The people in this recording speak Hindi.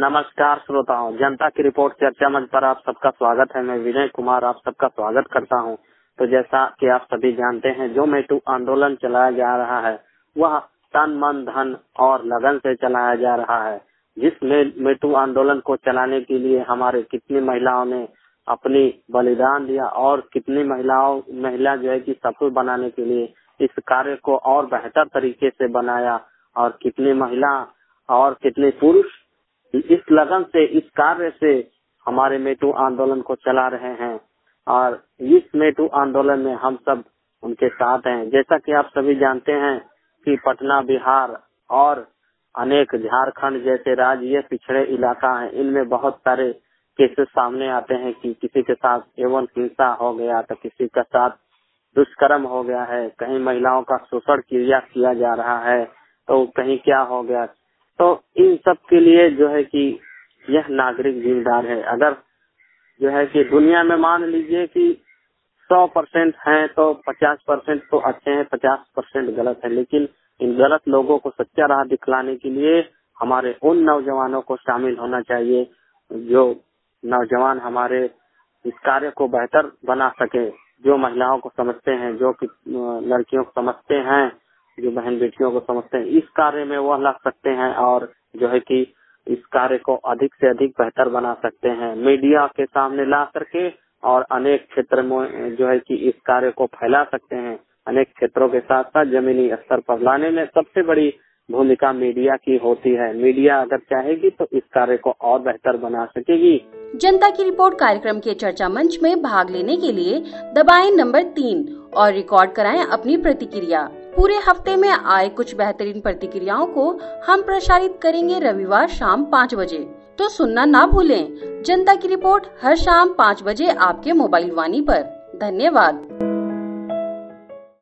नमस्कार श्रोताओं, जनता की रिपोर्ट चर्चा मंच पर आप सबका स्वागत है। मैं विनय कुमार आप सबका स्वागत करता हूं। तो जैसा कि आप सभी जानते हैं, जो मेटू आंदोलन चलाया जा रहा है वह तन मन धन और लगन से चलाया जा रहा है। जिस मेटू आंदोलन को चलाने के लिए हमारे कितनी महिलाओं ने अपनी बलिदान दिया और कितनी महिला जो है कि सफल बनाने के लिए इस कार्य को और बेहतर तरीके से बनाया, और कितनी महिला और कितने पुरुष इस लगन से इस कार्य से हमारे मेटू आंदोलन को चला रहे हैं। और इस मेटू आंदोलन में हम सब उनके साथ हैं। जैसा कि आप सभी जानते हैं कि पटना, बिहार और अनेक झारखंड जैसे राज्य ये पिछड़े इलाका हैं। इनमें बहुत सारे केसेस सामने आते हैं कि किसी के साथ यौन हिंसा हो गया तो किसी के साथ दुष्कर्म हो गया है, कहीं महिलाओं का शोषण किया जा रहा है, तो कहीं क्या हो गया। तो इन सब के लिए जो है कि यह नागरिक जिम्मेदार है। अगर जो है कि दुनिया में मान लीजिए कि 100% हैं तो 50% तो अच्छे हैं, 50% गलत है। लेकिन इन गलत लोगों को सच्चा राह दिखलाने के लिए हमारे उन नौजवानों को शामिल होना चाहिए जो नौजवान हमारे इस कार्य को बेहतर बना सके, जो महिलाओं को समझते हैं, जो लड़कियों को समझते हैं, जो बहन बेटियों को समझते हैं। इस कार्य में वह लग सकते हैं और जो है कि इस कार्य को अधिक से अधिक बेहतर बना सकते हैं, मीडिया के सामने ला करके, और अनेक क्षेत्र में जो है कि इस कार्य को फैला सकते हैं। अनेक क्षेत्रों के साथ साथ जमीनी स्तर पर लाने में सबसे बड़ी भूमिका मीडिया की होती है। मीडिया अगर चाहेगी तो इस कार्य को और बेहतर बना सकेगी। जनता की रिपोर्ट कार्यक्रम के चर्चा मंच में भाग लेने के लिए दबाएं नंबर 3 और रिकॉर्ड कराएं अपनी प्रतिक्रिया। पूरे हफ्ते में आए कुछ बेहतरीन प्रतिक्रियाओं को हम प्रसारित करेंगे रविवार शाम 5 बजे। तो सुनना ना भूलें। जनता की रिपोर्ट हर शाम 5 बजे आपके मोबाइल वाणी पर। धन्यवाद।